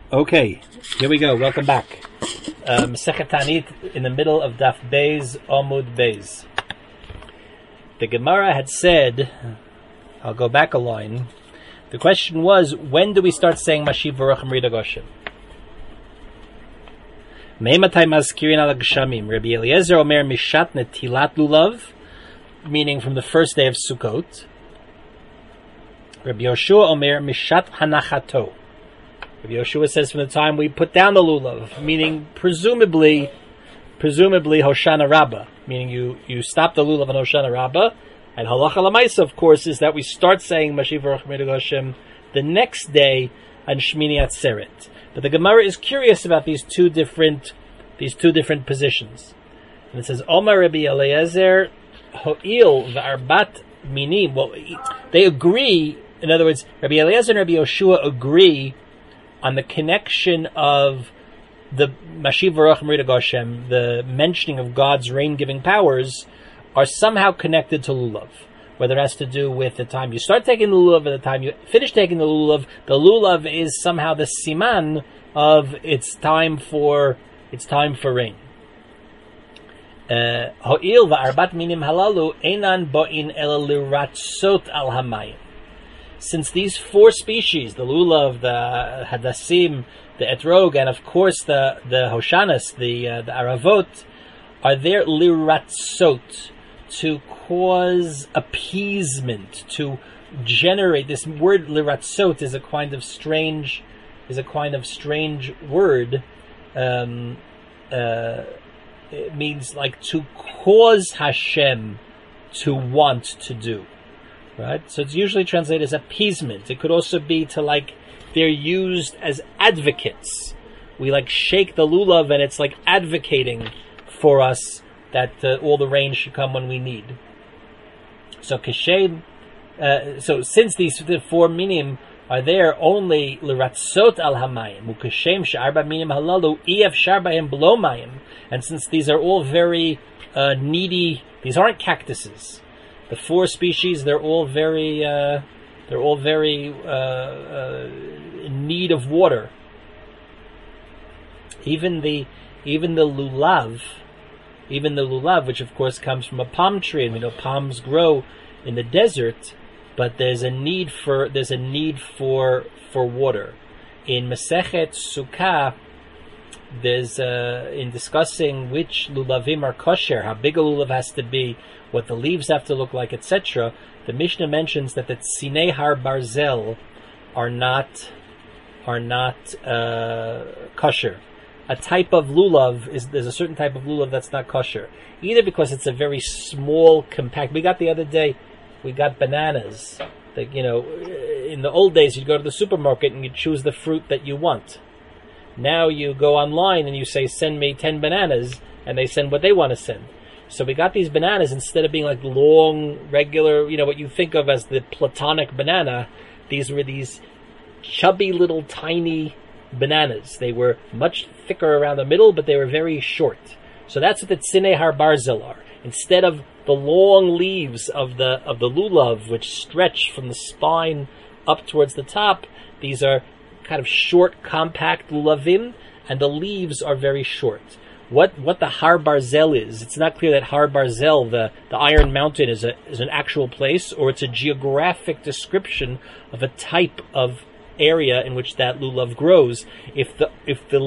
Okay, here we go. Welcome back. Masechet Ta'anit in the middle of Daf Beis, Amud Beis. The Gemara had said, I'll go back a line. The question was, when do we start saying Mashiv V'Rochem Rida Goshen? Me'matay Mazkirin Ala Geshamim. Rabbi Eliezer Omer Mishat Netilat Lulav, meaning from the first day of Sukkot. Rabbi Yoshua Omer Mishat Hanachato. Rabbi Yoshua says from the time we put down the lulav, meaning presumably Hoshana Rabbah, meaning you stop the lulav on Hoshana Rabbah, and Halacha L'Maisa, of course, is that we start saying Mashiv V'Rochem Rida Goshen the next day on Shmini Atzeret. But the Gemara is curious about these two different positions, and it says Omar Rabbi Eliezer Ho'il V'Arbat Minim. Well, they agree. In other words, Rabbi Eliezer and Rabbi Yoshua agree on the connection of the Mashiv V'Rochem Rida Goshen, the mentioning of God's rain-giving powers, are somehow connected to lulav. Whether it has to do with the time you start taking the lulav and the time you finish taking the lulav is somehow the siman of it's time for rain. Ho'il va'arbat minim halalu einan bo'in ela liratzot al hamayim. Since these four species, the lulav, the hadassim, the etrog, and of course the hoshanas, the aravot, are there liratzot, to cause appeasement, to generate. This word liratzot is a kind of strange word. It means like to cause Hashem to want to do. Right? So it's usually translated as appeasement. It could also be to they're used as advocates. We shake the lulav and it's like advocating for us that all the rain should come when we need. So kashem, so since the four minim are there only liratzot al hamayim, ukashem she'arba minim halalu efshar b'hem below mayim, and since these are all very needy, these aren't cactuses. The four species, they're all very in need of water. Even the lulav, which of course comes from a palm tree, and we know palms grow in the desert, but there's a need for water. In Masechet Sukkah, there's in discussing which lulavim are kosher, how big a lulav has to be, what the leaves have to look like, etc. The Mishnah mentions that the tzinei har barzel are not kosher. A type of lulav there's a certain type of lulav that's not kosher, either because it's a very small, compact. We got bananas. In the old days, you'd go to the supermarket and you'd choose the fruit that you want. Now you go online and you say, send me 10 bananas, and they send what they want to send. So we got these bananas, instead of being like long, regular, what you think of as the platonic banana, these were these chubby little tiny bananas. They were much thicker around the middle, but they were very short. So that's what the tzinei har barzel are. Instead of the long leaves of the lulav, which stretch from the spine up towards the top, these are kind of short, compact lulavim, and the leaves are very short. What the Har Barzel is, it's not clear that Har Barzel, the Iron Mountain, is an actual place, or it's a geographic description of a type of area in which that lulav grows. If the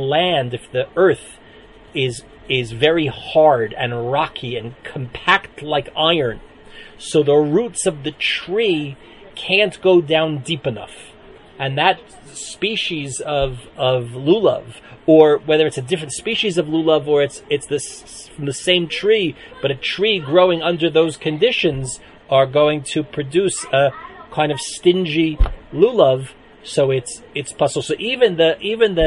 earth is very hard and rocky and compact like iron, so the roots of the tree can't go down deep enough, and that species of lulav, or whether it's a different species of lulav, or it's this from the same tree, but a tree growing under those conditions, are going to produce a kind of stingy lulav. So it's puzzle. So even the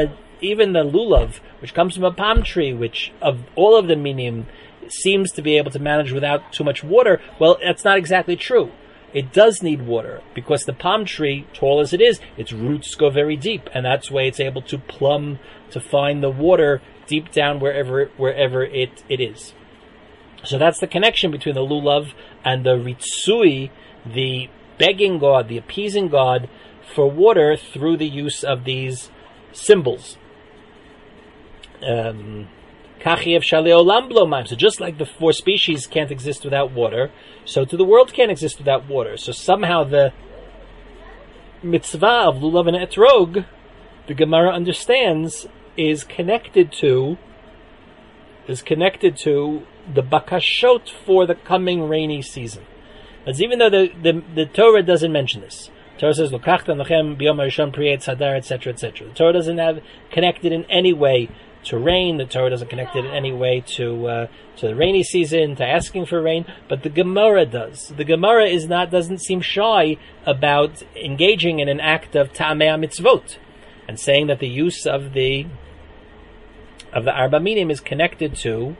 lulav, which comes from a palm tree, which of all of the minim seems to be able to manage without too much water, well, that's not exactly true. It does need water, because the palm tree, tall as it is, its roots go very deep, and that's why it's able to plumb, to find the water deep down wherever it is. So that's the connection between the lulav and the ritsui, the begging God, the appeasing God for water through the use of these symbols. So just like the four species can't exist without water, so too the world can't exist without water. So somehow the mitzvah of lulav and etrog, the Gemara understands, is connected to the bakashot for the coming rainy season. As even though the Torah doesn't mention this. The Torah says, Lokachta nochem biyom harishon pri etz hadar, etc., etc. The Torah doesn't have connected in any way to rain. The Torah doesn't connect it in any way to the rainy season, to asking for rain, but the Gemara does. The Gemara doesn't seem shy about engaging in an act of ta'amei mitzvot and saying that the use of the arba minim is connected to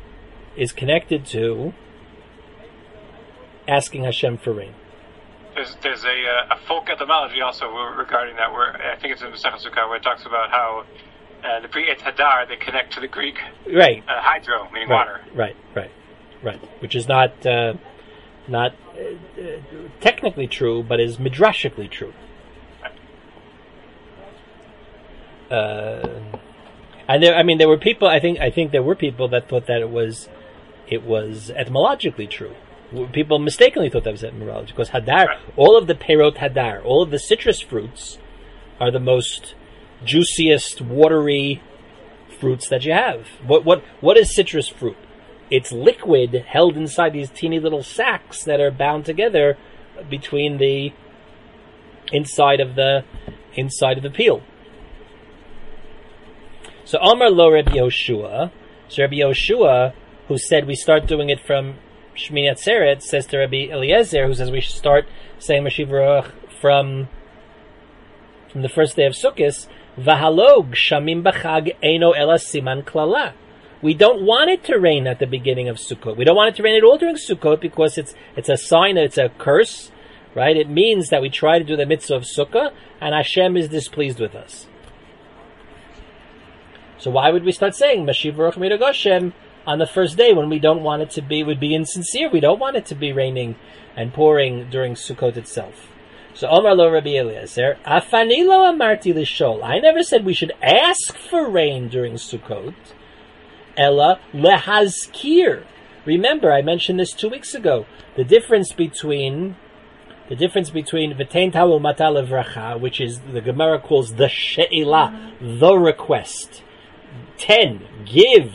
asking Hashem for rain. There's a folk etymology also regarding that, where I think it's in the Masechet Sukkah, where it talks about how the Pri Et Hadar, they connect to the Greek hydro, meaning water. Right. Which is not technically true, but is midrashically true. And there were people. I think there were people that thought that it was etymologically true. People mistakenly thought that was etymology, because hadar, all of the perot hadar, all of the citrus fruits, are the most juiciest, watery fruits that you have. What is citrus fruit? It's liquid held inside these teeny little sacs that are bound together between the inside of the peel. So Amar lo Rabbi Yoshua. So Rabbi Yoshua, who said we start doing it from Shmini Atzeret, says to Rabbi Eliezer, who says we should start saying Mashiv Ruach from the first day of Sukkot. V'halog shamim b'chag eino ela siman klala. We don't want it to rain at the beginning of Sukkot. We don't want it to rain at all during Sukkot, because it's a sign, it's a curse, right? It means that we try to do the mitzvah of Sukkah, and Hashem is displeased with us. So why would we start saying Mashiv Baruch Midah Hashem on the first day when we don't want it to be? Would be insincere. We don't want it to be raining and pouring during Sukkot itself. So Omar lo Rabbi Eliezer, Afani lo amarti lishol. I never said we should ask for rain during Sukkot. Ella lehazkir. Remember, I mentioned this 2 weeks ago. The difference between v'tein talu mata levracha, which is the Gemara calls the she'ila, the request. 10, give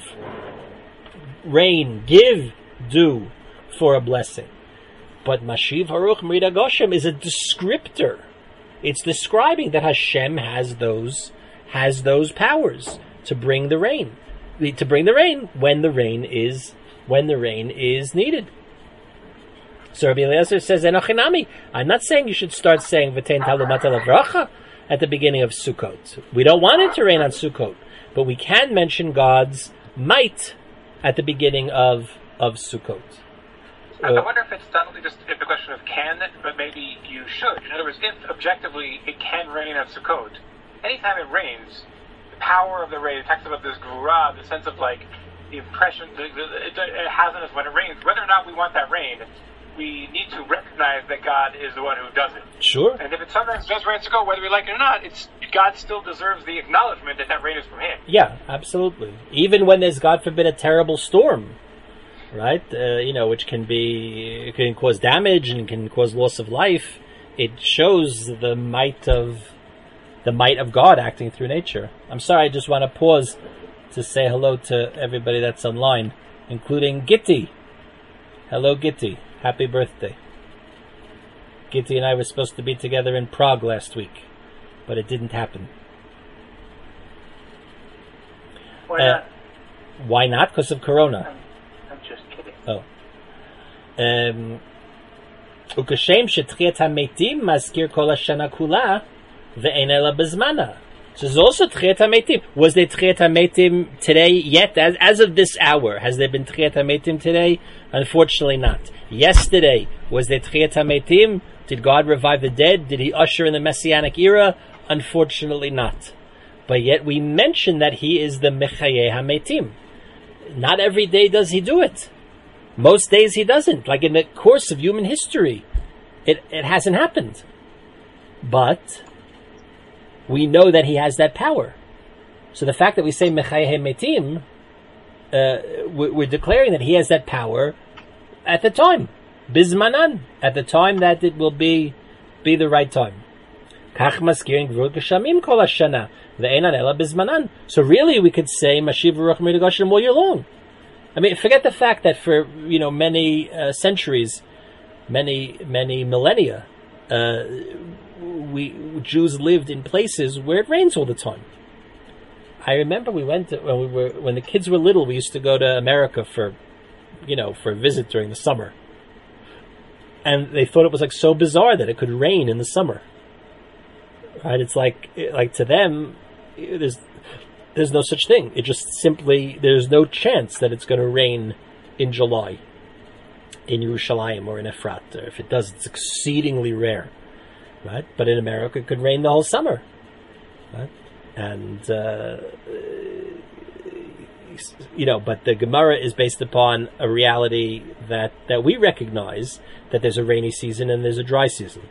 rain, give dew for a blessing. But Mashiv Haruch Midah Hashem is a descriptor. It's describing that Hashem has those powers to bring the rain. To bring the rain when the rain is needed. So Rabbi Eliezer says, Enochinami. I'm not saying you should start saying V'tein talu mata levracha at the beginning of Sukkot. We don't want it to rain on Sukkot, but we can mention God's might at the beginning of Sukkot. I wonder if it's not only just the question of can, but maybe you should. In other words, if objectively it can rain at Sukkot, anytime it rains, the power of the rain, it talks about this gura, the sense of like the impression it has on us when it rains. Whether or not we want that rain, we need to recognize that God is the one who does it. Sure. And if it sometimes does rain at Sukkot, whether we like it or not, God still deserves the acknowledgement that rain is from Him. Yeah, absolutely. Even when there's, God forbid, a terrible storm, right? Which can cause damage and can cause loss of life. It shows the might of God acting through nature. I'm sorry, I just want to pause to say hello to everybody that's online, including Gitti. Hello, Gitti. Happy birthday. Gitti and I were supposed to be together in Prague last week, but it didn't happen. Why not? Why not? Because of Corona. I'm just kidding. Oh. Ukashem shetchiat hametim maskir kol hashana kula ve'en ela bezmana. So there's also Tchiat HaMeitim. Was there Tchiat HaMeitim today yet? As of this hour, has there been Tchiat HaMeitim today? Unfortunately not. Yesterday, was there Tchiat HaMeitim? Did God revive the dead? Did He usher in the Messianic era? Unfortunately not. But yet we mention that He is the Mechayeh HaMeitim. Not every day does He do it. Most days He doesn't. Like in the course of human history, it hasn't happened. But we know that he has that power. So the fact that we say Mechayeh Metim, we're declaring that he has that power at the time, Bizmanan, at the time that it will be the right time. Kach maskirin gvurot geshamim kol hashana ve'enan ela bizmanan. So really, we could say Mashiv Ruach Midagoshim all year long. I mean, forget the fact that for many centuries, many millennia, Jews lived in places where it rains all the time. I remember we went when the kids were little. We used to go to America for a visit during the summer, and they thought it was like so bizarre that it could rain in the summer. Right? It's like to them, there's no such thing. It just simply there's no chance that it's going to rain in July in Yerushalayim or in Efrat. Or if it does, it's exceedingly rare. Right? But in America, it could rain the whole summer. Right? And but the Gemara is based upon a reality that we recognize, that there's a rainy season and there's a dry season.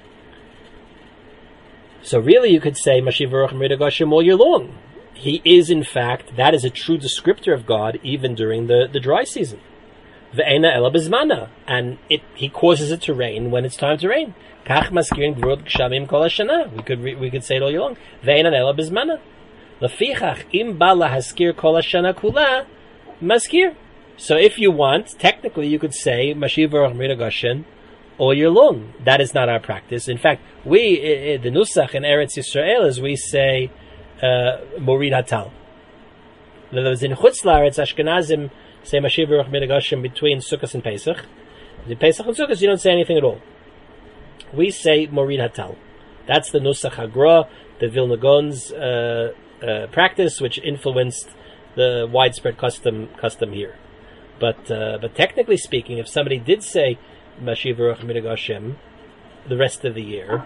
So really, you could say Mashiv Ruach Midagoshim all year long. He is, in fact, that is a true descriptor of God, even during the dry season. Ve'ena ela bizmana, and he causes it to rain when it's time to rain. Kach maskirin gvurot geshamim kol hashana. We could say it all year long. Ve'ena ela bizmana. Lefichach im ba lahaskir kol hashana kula maskir. So if you want, technically, you could say Mashiv Ruach Midagoshim all year long. That is not our practice. In fact, we, the Nusach in Eretz Yisrael, is we say Morid Hatal. In other words, in Chutz La'aretz, Ashkenazim say Mashiv Ruach Midagoshim between Sukkot and Pesach. In Pesach and Sukkot, you don't say anything at all. We say Morid Hatal. That's the Nusach Hagra, the Vilna Gaon's practice, which influenced the widespread custom here. But technically speaking, if somebody did say Mashiv Ruach Midagoshim the rest of the year,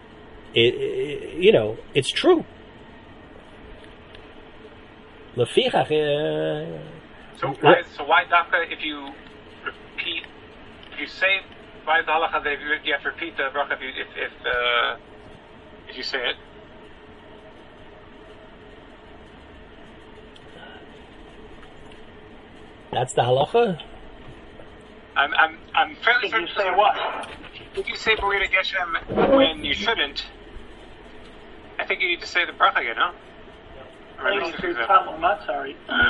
it's true. Lefichach. So why Dafka, if you say why is the halacha that you have to repeat the bracha if you say it? That's the halacha. I'm fairly certain to say what. If you say Morid Geshem when you shouldn't, I think you need to say the bracha again, no? I think if you say Talmud Matzah,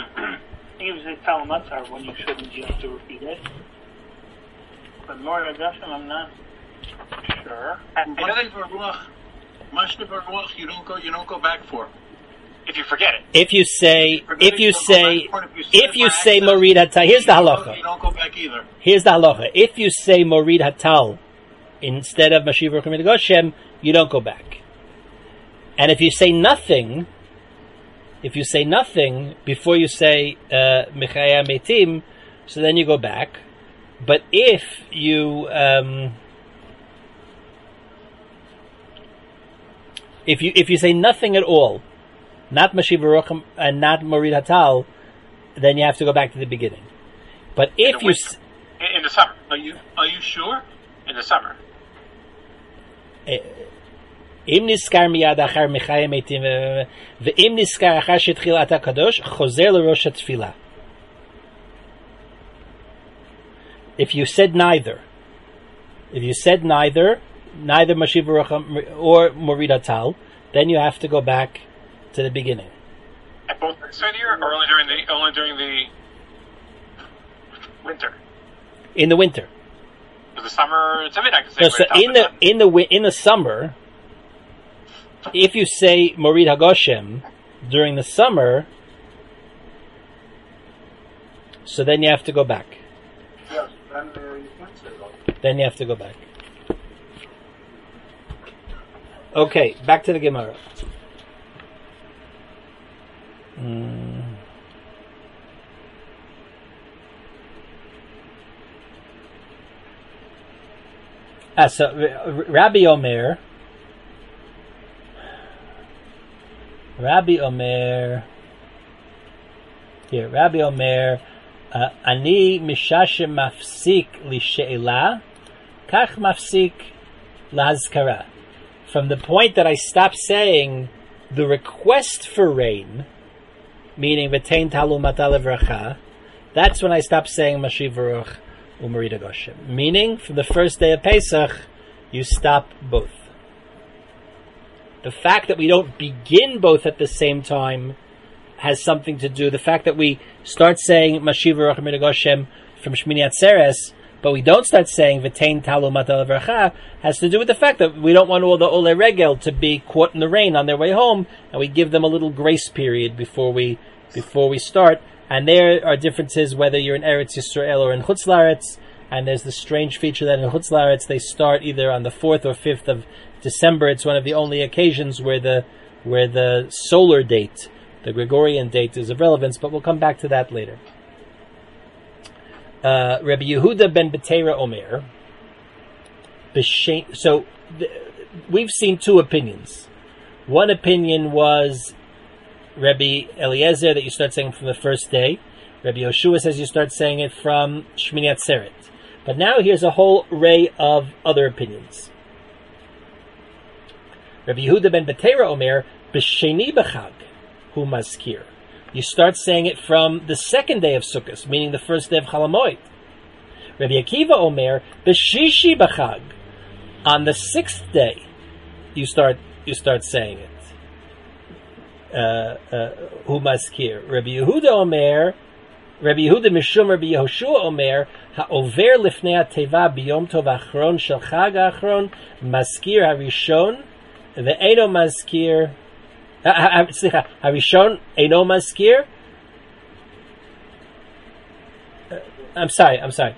when you shouldn't, you have to repeat it. But Morid Geshem, I'm not sure. Mashiv Ruach, you don't go back for. If you forget it. If you say Morid Hatal, here's the halacha. You don't go back either. Here's the halacha. If you say Morid Hatal instead of Mashiv Ruach Midagoshim, you don't go back. And if you say nothing before you say Mechayeh Metim, so then you go back. But if you say nothing at all, not Mashiv Ruach and not Morid Hatal, then you have to go back to the beginning. But if in the summer, are you sure? In the summer. Im niskar miyad achar Mechayeh Metim ve'im niskar achar shetchilat HaKadosh chozer l'rosh hatfilah. If you said neither Mashiv Ruach or Morid Hatal, then you have to go back to the beginning. At both times of the year, or only during the winter? In the winter. The summer, it's a bit. I can say. No, so in the summer, if you say Morid Hagoshem during the summer, so then you have to go back. Yes, then you can say that. Then you have to go back. Okay, back to the Gemara. So Rabbi Omer Ani mishashem mafsik li she'ela kach mafsik lahazkara. From the point that I stop saying the request for rain, meaning v'tein talu mata levracha, that's when I stop saying Mashiv Baruch U'Merida Goshem. Meaning, from the first day of Pesach, you stop both. The fact that we don't begin both at the same time has something to do. The fact that we start saying Mashiv Baruch U'Merida Goshem from Shmini Atzeres, but we don't start saying V'tein Talu Mata Levracha, has to do with the fact that we don't want all the Ole Regel to be caught in the rain on their way home, and we give them a little grace period before we start. And there are differences whether you're in Eretz Yisrael or in Chutz La'aretz, and there's the strange feature that in Chutz La'aretz they start either on the 4th or 5th of December. It's one of the only occasions where the solar date, the Gregorian date, is of relevance, but we'll come back to that later. Rabbi Yehuda ben Beteira Omer. So we've seen two opinions. One opinion was Rabbi Eliezer that you start saying from the first day. Rabbi Yoshua says you start saying it from Shmini Atzeret. But now here's a whole array of other opinions. Rabbi Yehuda ben Beteira Omer, B'sheni b'chag hu maskir. You start saying it from the second day of Sukkot, meaning the first day of Chol HaMoed. Rabbi Akiva Omer, B'shishi b'chag. On the 6th day, you start saying it. Hu maskir. Rabbi Yehuda Omer, Rabbi Yehuda Mishum Rabbi Yehoshua Omer, Ha'over lifnei ha'teva biyom tov achron shel chag achron maskir harishon ve'eno maskir. Harishon eno maskir. I'm sorry.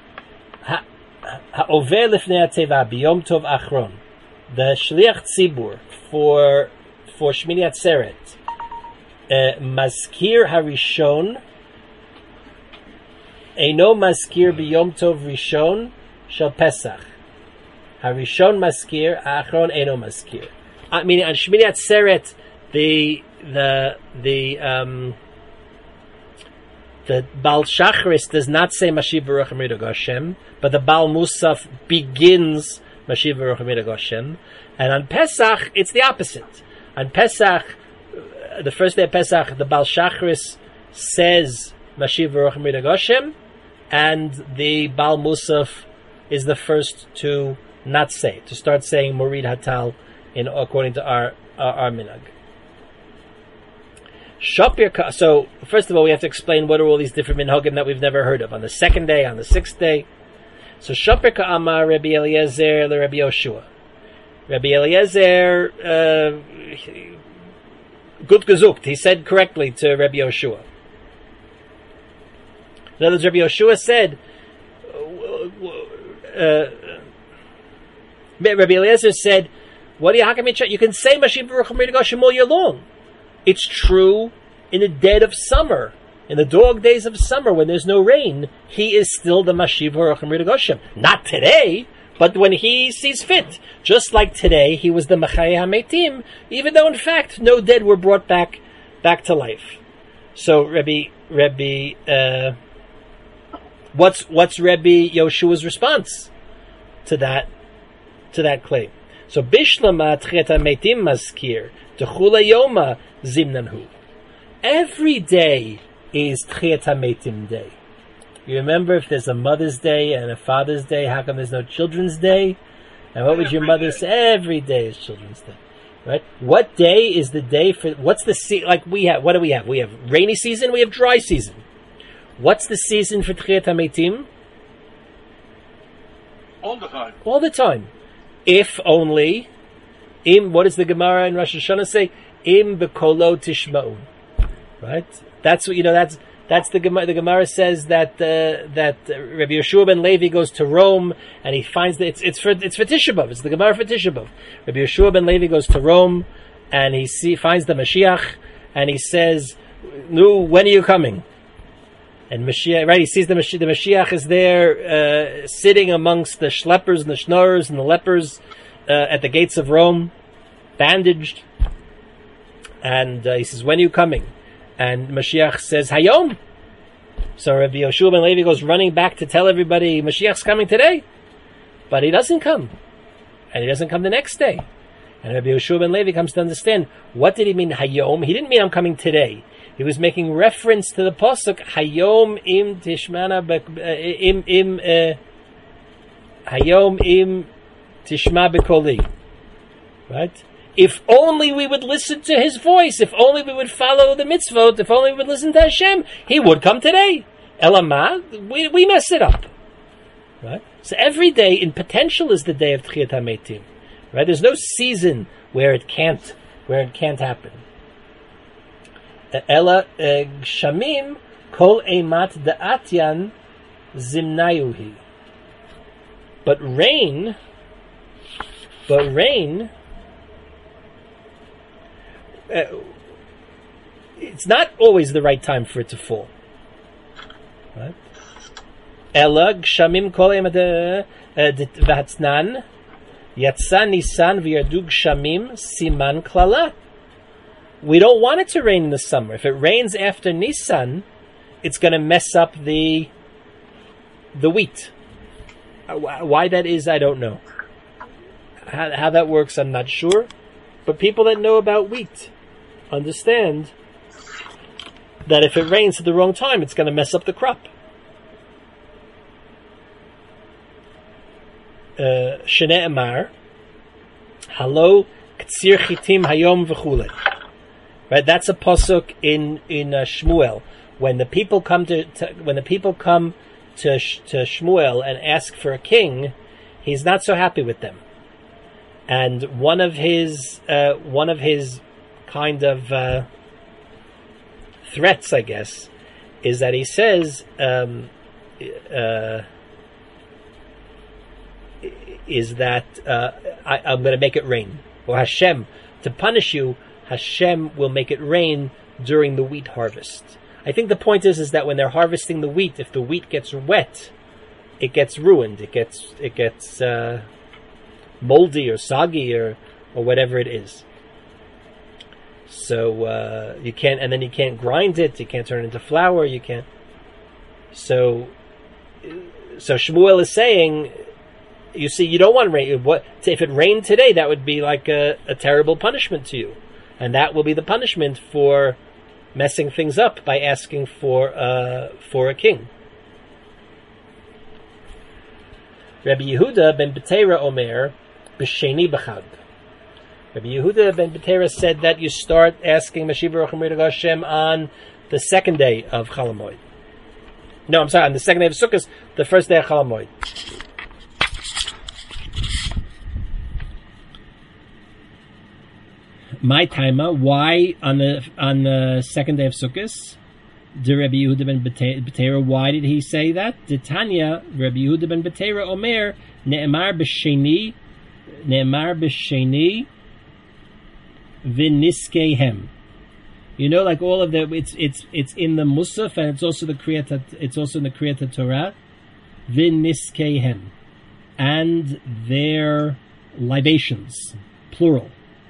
Ha'over lifnei ha'teva biyom tov achron. The shliach tzibur for Shmini Atzeret. Maskir harishon eino maskir biyom tov rishon shel Pesach. Harishon maskir, achron eino maskir. I mean, on Shmini Atzeret, the Baal Shacharis does not say Mashiv Baruch U'Merida Goshem, but the Baal Musaf begins Mashiv Baruch U'Merida Goshem, and on Pesach it's the opposite. On Pesach, the first day of Pesach, the Baal Shacharis says Mashiv Baruch U'Merida Goshem, and the Baal Musaf is the first to not say, to start saying Morid Hatal according to our minhag. So, first of all, we have to explain what are all these different minhagim that we've never heard of. On the second day, on the 6th day. So, Shapir Ka'amar Rabbi Eliezer le Rabbi Yoshua. Rabbi Eliezer, gut gezugt. He said correctly to Rabbi Yoshua. In other words, Rabbi Yoshua said, Rabbi Eliezer said, what do you can say Mashiv Baruch U'Merida Goshem all year long. It's true in the dead of summer, in the dog days of summer when there's no rain, he is still the Mashiv Baruch U'Merida Goshem. Not today, but when he sees fit. Just like today, he was the Machayeh HaMeitim, even though in fact no dead were brought back to life. So what's Rabbi Yoshua's response to that claim? So Bishlama Tchiat HaMeitim Maskir Techula Yoma Zimnanhu. Every day is Tchiat HaMeitim Day. You remember if there's a Mother's Day and a Father's Day, how come there's no Children's Day? And what would your mother say? Every day is Children's Day. Right? What day is the day for, what's the like we have, what do we have? We have rainy season, we have dry season. What's the season for Tchiat HaMeitim? All the time. All the time. If only, what does the Gemara in Rosh Hashanah say? Im bekolo tishma'un. Right? That's what, that's the Gemara. The Gemara says that Rabbi Yeshua ben Levi goes to Rome and he finds that it's for Tisha B'Av. It's the Gemara for Tisha B'Av. Rabbi Yeshua ben Levi goes to Rome and he finds the Mashiach and he says, "No, when are you coming?" And Mashiach, right? He sees the Mashiach is there sitting amongst the schleppers and the schnorrers and the lepers at the gates of Rome, bandaged. And he says, "When are you coming?" And Mashiach says, "Hayom." So Rabbi Yoshua ben Levi goes running back to tell everybody Mashiach's coming today, but he doesn't come, and he doesn't come the next day, And Rabbi Yehoshua ben Levi comes to understand, what did he mean Hayom? He didn't mean I'm coming today. He was making reference to the pasuk Hayom im tishmana Hayom im tishma bekoli. Right? If only we would listen to his voice, if only we would follow the mitzvot, if only we would listen to Hashem, he would come today. Elamah, we mess it up. Right? So every day in potential is the day of Tchiyat HaMeitim. Right? There's no season where it can't happen. Ela gshamim kol eimat da'atyan zimnayuhi. But rain, it's not always the right time for it to fall. Right? Ela gshamim kol eimat v'hatznan yatsa nisan v'yardu gshamim siman klala. We don't want it to rain in the summer. If it rains after Nisan, it's going to mess up the wheat. Why that is, I don't know. How that works, I'm not sure. But people that know about wheat understand that if it rains at the wrong time, it's going to mess up the crop. Shnei Amar, Halo Ktsir Chitim Hayom V'chule. Right, that's a pasuk in Shmuel. When the people come to Shmuel and ask for a king, he's not so happy with them. And one of his kind of threats, I guess, is that he says I'm going to make it rain, or Hashem, to punish you. Hashem will make it rain during the wheat harvest. I think the point is that when they're harvesting the wheat, if the wheat gets wet, it gets ruined. It gets moldy or soggy or whatever it is. So you can't grind it. You can't turn it into flour. You can't. So Shmuel is saying, you see, you don't want rain. If it rained today, that would be like a terrible punishment to you. And that will be the punishment for messing things up by asking for a king. Rabbi Yehuda ben Betera Omer b'sheni b'chag. Rabbi Yehuda ben Betera said that you start asking Mashiach Baruch Hu Hashem on the second day of Chol Hamoed. No, I'm sorry, on the second day of Sukkot, the first day of Chol Hamoed. My timer. Why on the second day of Sukkot? The Rabbi Yehuda ben Betera. Why did he say that? The Tanya, Rabbi Yehuda ben Betera Omer ne'emar b'sheni v'niskehem. You know, like all of the it's in the Musaf, and it's also in the Kriyat Torah. V'niskehem, and their libations, plural.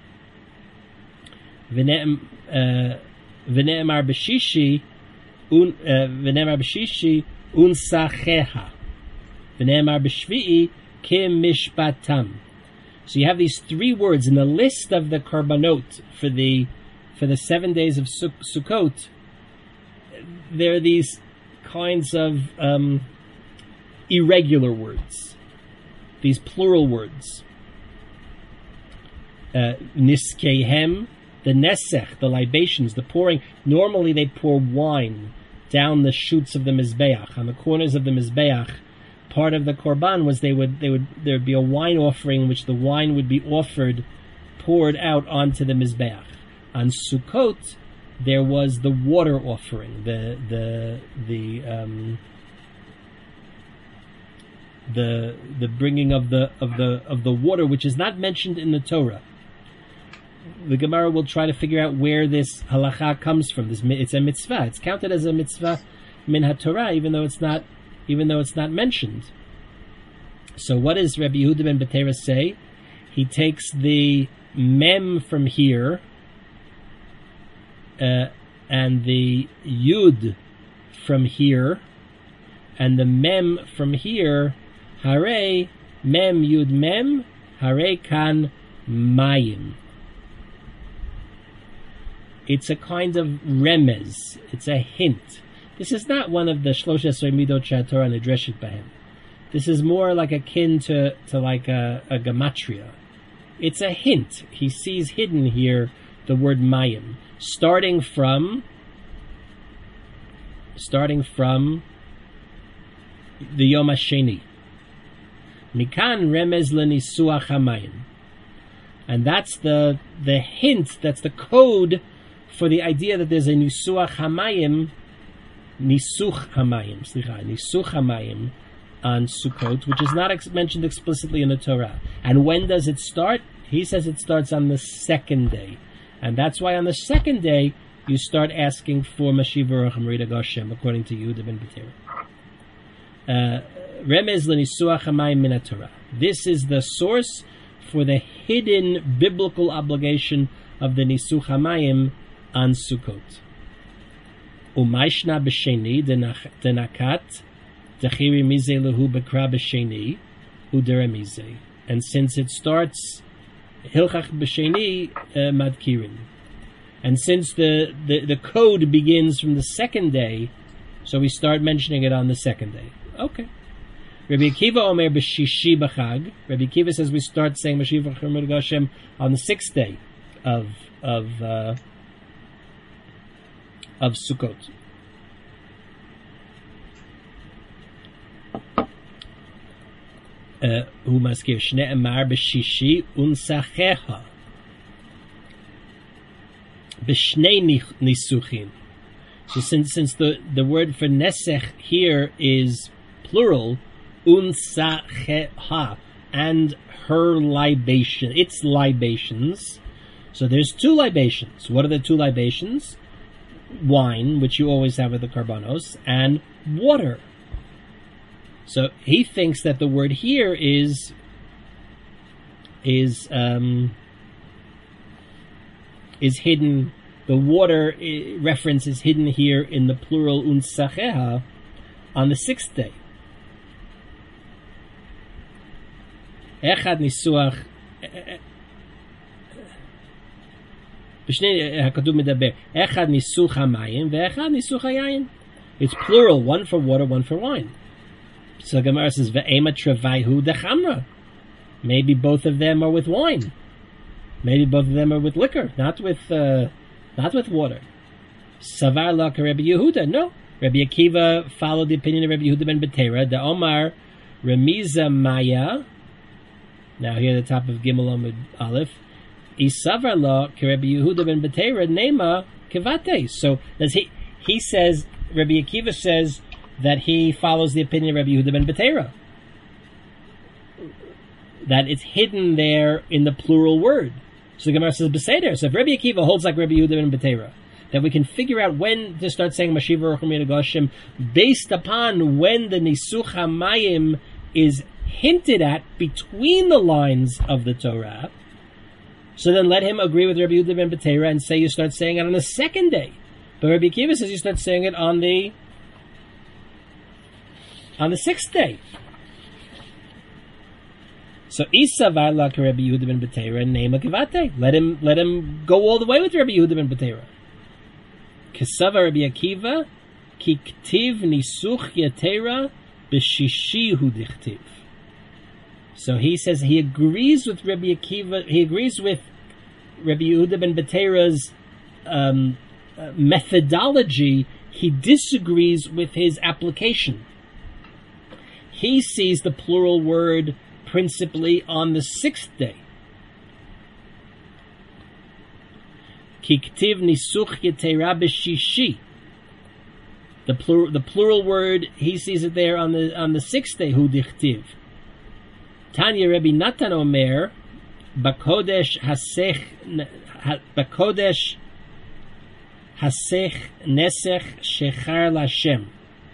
V'ne'emar b'shishi unsacheha. V'ne'emar b'shvi'i kimishpatam. So you have these three words in the list of the karbanot for the 7 days of Sukkot. There are these kinds of irregular words, these plural words. Niskehem, the nesech, the libations, the pouring. Normally they pour wine down the chutes of the Mizbeach, on the corners of the Mizbeach. Part of the korban was there would be a wine offering in which the wine would be poured out onto the Mizbeach. On Sukkot, there was the water offering, the bringing of the water, which is not mentioned in the Torah. The Gemara will try to figure out where this halacha comes from. It's a mitzvah. It's counted as a mitzvah min haTorah, even though it's not mentioned. So what does Rabbi Yehuda ben Betera say? He takes the mem from here and the yud from here and the mem from here. Hare mem yud mem. Hare kan mayim. It's a kind of remez. It's a hint. This is not one of the Shlosha Midot Torah Nidreshet Bahem. This is more like akin to like a gematria. It's a hint. He sees hidden here the word mayim, starting from the Yom HaSheni. Mikan remez lenisuach hamayim. And that's the hint, that's the code for the idea that there's a nisuach hamayim on Sukkot, which is not mentioned explicitly in the Torah. And when does it start? He says it starts on the second day. And that's why on the second day, you start asking for Mashiv Baruch Amrita Goshem, according to Yehuda ben Betera. Remez lenisuach hamayim min Torah. This is the source for the hidden biblical obligation of the Nisuch hamayim on Sukkot. Umayshna b'sheni denakat dechiri mize lehu bekra b'sheni udere mize. And since it starts hilchach b'sheni madkirin, and since the code begins from the second day, so we start mentioning it on the second day. Okay. Rabbi Akiva omer b'shishi b'chag. Rabbi Akiva says we start saying Mashiv V'Chemud Gashem on the sixth day of Sukkot. Hu maskir shnei emar b'shishi unsacheha b'shnei nisuchin. So since the word for nesech here is plural, unsacheha, and her libation, its libations. So there's two libations. What are the two libations? Wine, which you always have with the karbanos, and water. So he thinks that the word here is hidden. The water reference is hidden here in the plural unsacheha on the sixth day. Echad nisuach Echad nisuch hamayim ve'echad nisuch hayayin. It's plural, one for water, one for wine. So Gemara says ve'ema trevayhu dechamra. Maybe both of them are with wine. Maybe both of them are with liquor, not with water. Savar la Rabbi Yehuda. No, Rabbi Akiva followed the opinion of Rabbi Yehuda ben Betera. The Omar remiza maya. Now here at the top of Gimel Amud Aleph, Isavar la Rabbi Yehuda ben Betera nema kevate. So he says, Rabbi Akiva says that he follows the opinion of Rabbi Yehuda ben Betera, that it's hidden there in the plural word. So the Gemara says Beseder. So if Rabbi Akiva holds like Rabbi Yehuda ben Betera, that we can figure out when to start saying Mashiv Baruch Amrita Goshem based upon when the Nisuch HaMayim is hinted at between the lines of the Torah. So then let him agree with Rabbi Yehuda ben Betera and say you start saying it on the second day. But Rabbi Akiva says you start saying it on the sixth day. So Isavar la Rabbi Yehuda ben Betera nema kivate. Let him go all the way with Rabbi Yehuda ben Betera. Kesava Rabbi Akiva ki ktiv nisuch yatera b'shishi hu dichtiv. So he says he agrees with Rabbi Akiva. He agrees with Rabbi Yehuda ben Betera's methodology. He disagrees with his application. He sees the plural word principally on the sixth day. Kiktiv nisuch yetera b'shishi. The plural word, he sees it there on the sixth day. Hu dichtiv. Tanya Rabbi Natan Omer bakodesh hasech nesech shechar lashem.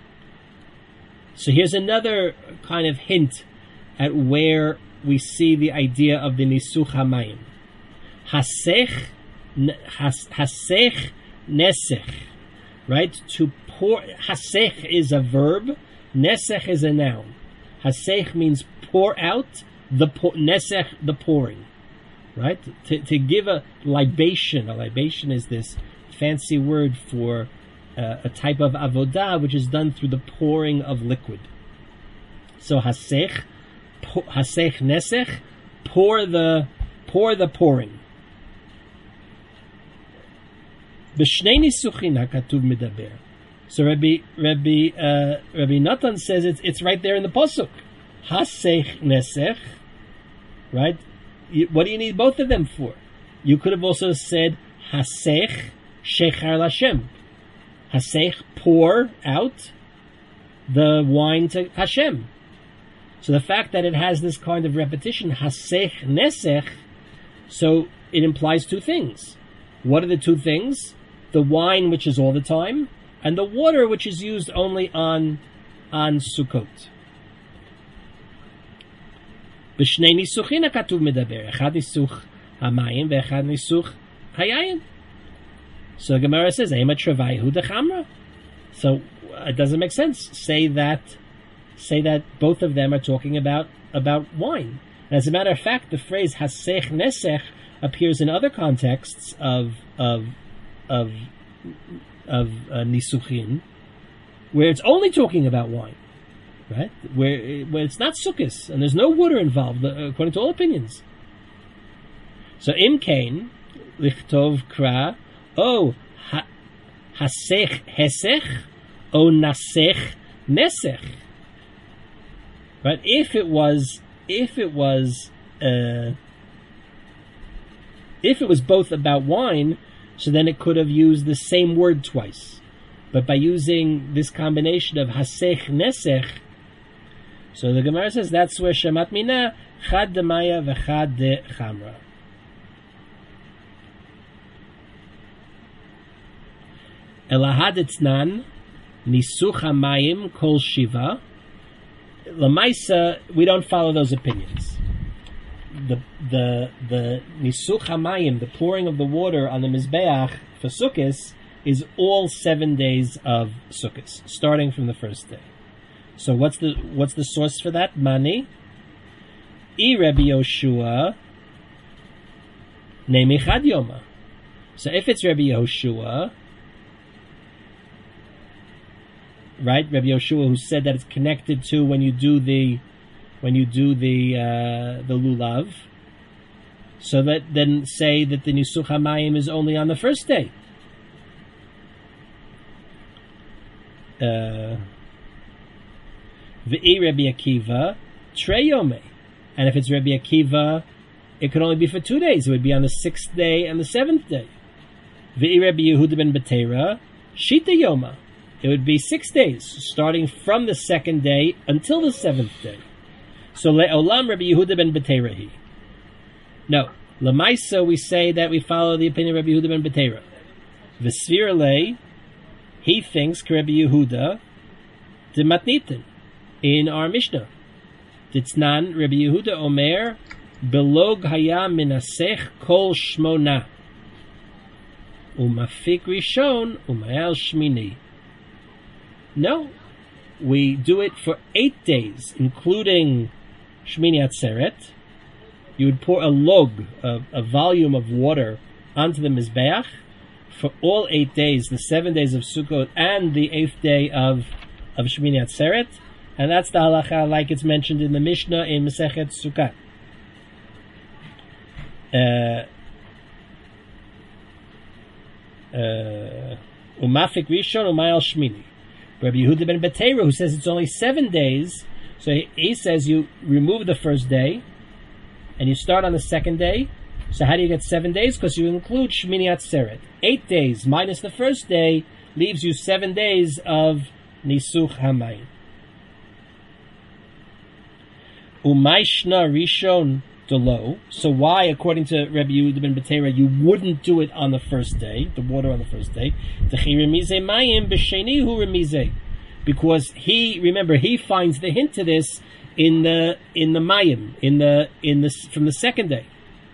So here's another kind of hint at where we see the idea of the Nisuch HaMayim. Hasech nesech, right? To pour. Hasech is a verb. Nesech is a noun. Hasech means pour out. Nesech, the pouring. right? To give a libation. A libation is this fancy word for a type of avodah which is done through the pouring of liquid. So hasech nesech, pour the pouring. B'shnei nisuchin hakatuv medaber. So Rabbi Natan says it's right there in the pasuk. Hasech nesech, right? What do you need both of them for? You could have also said hasech shechar Lashem. Hasech, pour out the wine to Hashem. So the fact that it has this kind of repetition, hasech nesech, so it implies two things. What are the two things? The wine, which is all the time, and the water, which is used only on Sukkot. B'shnei nisuchin hakatuv medaber. Echad nisuch hamayim ve'echad nisuch hayayin. So the Gemara says, Ema travaihu dechamra. So it doesn't make sense. Say that both of them are talking about wine. And as a matter of fact, the phrase hasech nesech appears in other contexts of nisuchin, where it's only talking about wine, right? Where it's not sukkos and there's no water involved, according to all opinions. So imkain lichtov kra hasech hesech o nasech nesech, right? If it was both about wine, so then it could have used the same word twice. But by using this combination of hasech nesech, so the Gemara says that's where shemat mina chad de maya v'chad de chamra. Elahad etznan nisuch hamayim kol shiva. Lamaisa, we don't follow those opinions. The nisuch hamayim, the pouring of the water on the mizbeach for Sukkos, is all 7 days of Sukkos, starting from the first day. So what's the source for that? Mani, I Rabbi Yoshua, Neimi Chad Yoma. So if it's Rabbi Yoshua, right? Rabbi Yoshua, who said that it's connected to when you do the lulav, so that then say that the nisuch hamayim is only on the first day. V'i Rabbi Akiva treyome, and if it's Rabbi Akiva, it could only be for 2 days. It would be on the 6th day and the 7th day. V'i Rabbi Yehuda ben Beteira shita yoma. It would be 6 days, starting from the 2nd day until the 7th day. So le'olam Rabbi Yehuda ben Beteirahi. No, lemaisa we say that we follow the opinion of Rabbi Yehuda ben Beteira. V'svir lei, he thinks Rabbi Yehuda de matnitin in our Mishnah. Ditznan Rabbi Yehuda Omer belog haya minasech kol shmona umafik rishon umayal shmini. No, we do it for 8 days, including Shmini Atzeret. You would pour a log, a volume of water, onto the Mizbeach for all 8 days, the 7 days of Sukkot and the 8th day of Shmini Atzeret. And that's the halacha like it's mentioned in the Mishnah in Masechet Sukkot. Umafik Rishon Umayal Shmini. Rabbi Yehuda ben Beteira, who says it's only 7 days, so he says you remove the first day and you start on the 2nd day. So how do you get 7 days? Because you include Shmini Atzeret. 8 days minus the first day leaves you 7 days of Nisuch Hamayim. Umayshna Rishon Delo. So why, according to Rabbi Yehuda ben Beteira, you wouldn't do it on the first day, the water on the first day? Because he finds the hint to this in the mayim, from the 2nd day.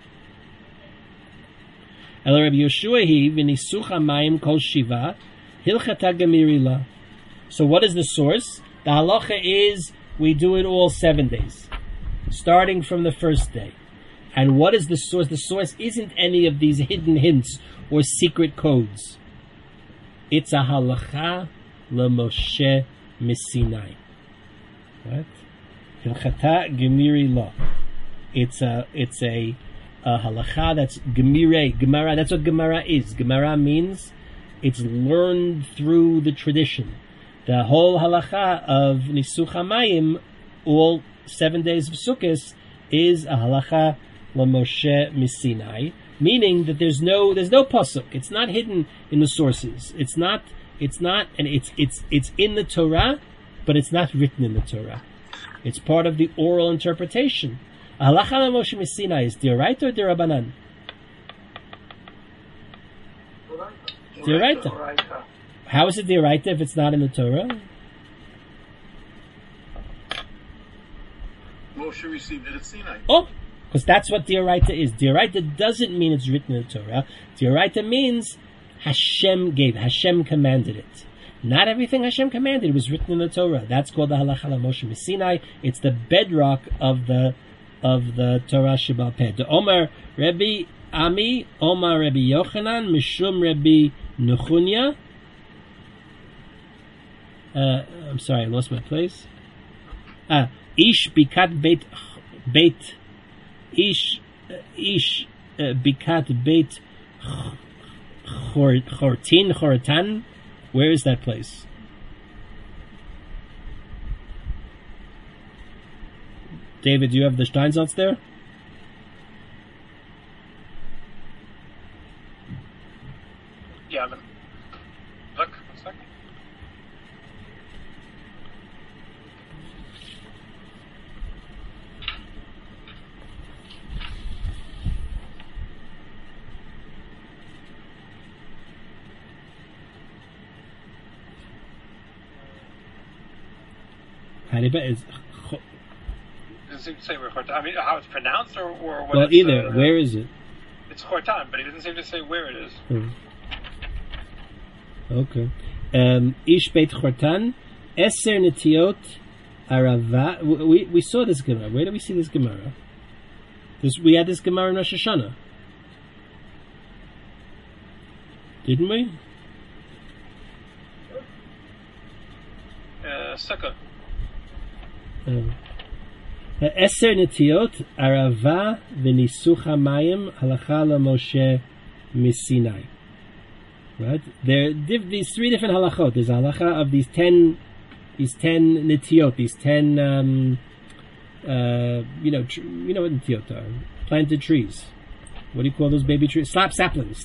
El Rabbi Yoshua hi v'nisuch hamayim kol shiva hilchata gemirila. So what is the source? The halacha is we do it all 7 days, starting from the first day. And what is the source? The source isn't any of these hidden hints or secret codes. It's a halacha leMoshe Misinai. What? Hilchata Gemiri Law. It's a halacha that's Gemara. That's what Gemara is. Gemara means it's learned through the tradition. The whole halacha of Nisuch HaMayim, all 7 days of Sukkot, is a halacha leMoshe Misinai, meaning that there's no pasuk. It's not hidden in the sources. It's not, and it's in the Torah, but it's not written in the Torah. It's part of the oral interpretation. A halacha leMoshe Misinai is d'oraita or d'Rabbanan? D'oraita. How is it d'oraita if it's not in the Torah? Moshe received it at Sinai. Oh, because that's what d'oraita is. D'oraita doesn't mean it's written in the Torah. D'oraita means Hashem gave, Hashem commanded it. Not everything Hashem commanded was written in the Torah. That's called the halacha leMoshe Misinai. It's the bedrock of the Torah Sheba'al Peh. The Omar Rabbi Ami, Omar Rabbi Yochanan, Mishum Rabbi Nechunya. I'm sorry, I lost my place. Ish bikat beit Ish bikat beit Chortan. Where is that place? David, do you have the Steinsaltz there? Yeah, look, 1 second. Hariba is. Does it seem to say where Chortan? I mean, how it's pronounced, or what? Well, it's, either. Where is it? It's Chortan, but he doesn't seem to say where it is. Okay. Ish Beit Chortan, Eser Netiot Arava. We saw this Gemara. Where do we see this Gemara? We had this Gemara in Rosh Hashanah, didn't we? Sukkah. Eser Netiot Arava v'Nisuch HaMayim halacha leMoshe Misinai. Right? There these 3 different halachot. There's a halacha of these 10 netiot, these 10 you know what netiot are? Planted trees. What do you call those baby trees? Saplings.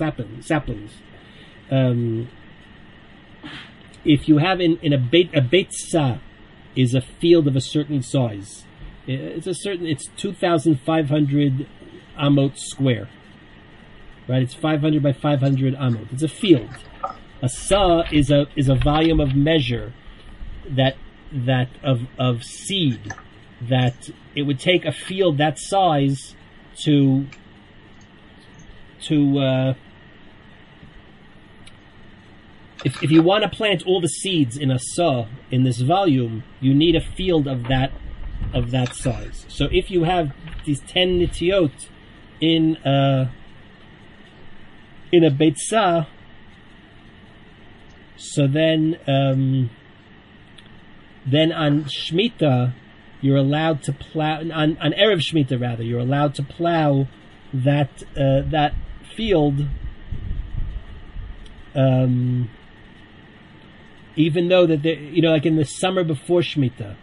If you have in a beit sa is a field of a certain size. It's 2,500 amot square. Right? It's 500 by 500 amot. It's a field. A sa is a volume of measure that of seed that it would take a field that size to if you want to plant all the seeds in a sa in this volume, you need a field of that size. So if you have these 10 nitiot in a beit sa, so then on Shemitah you're allowed to plow on Erev Shemitah rather you're allowed to plow that field, even though that like in the summer before Shemitah,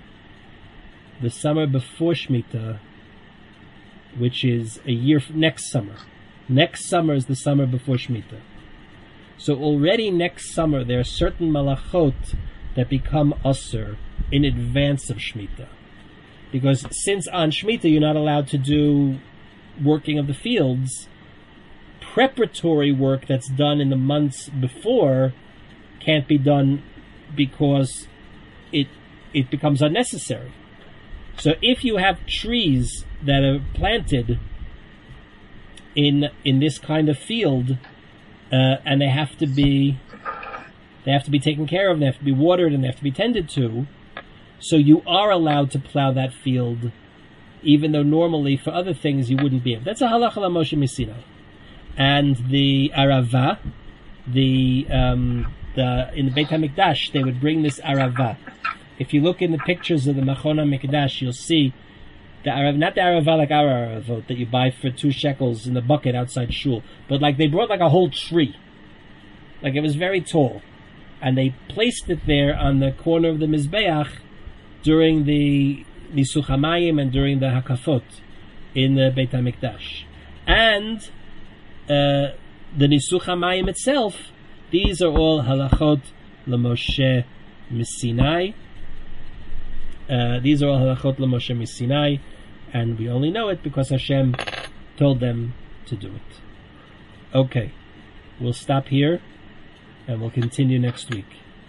which is a year next summer. Next summer is the summer before Shemitah. So already next summer there are certain malachot that become asur in advance of Shemitah. Because since on Shemitah you're not allowed to do working of the fields, preparatory work that's done in the months before can't be done because it becomes unnecessary. So if you have trees that are planted in this kind of field, and they have to be taken care of, and they have to be watered, and they have to be tended to, so you are allowed to plow that field even though normally for other things you wouldn't be able. That's a halacha la Moshe Missinai. And the arava, in the Beit HaMikdash, they would bring this arava. If you look in the pictures of the Machon HaMikdash, you'll see the arava, not the arava like our aravot that you buy for 2 shekels in the bucket outside shul, but like they brought like a whole tree. Like it was very tall. And they placed it there on the corner of the Mizbeach during the Nisuch HaMayim and during the Hakafot in the Beit HaMikdash. And the Nisuch HaMayim itself, these are all halachot l'Moshe Missinai. These are all halachot l'Moshe Missinai, and we only know it because Hashem told them to do it. Okay, we'll stop here, and we'll continue next week.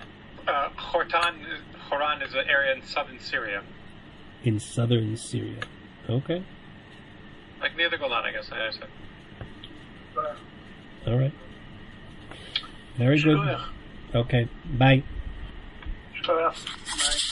Horan is an area in southern Syria. In southern Syria. Okay. Like near the Golan, I guess I said. All right. Very good. Okay. Bye. Bye.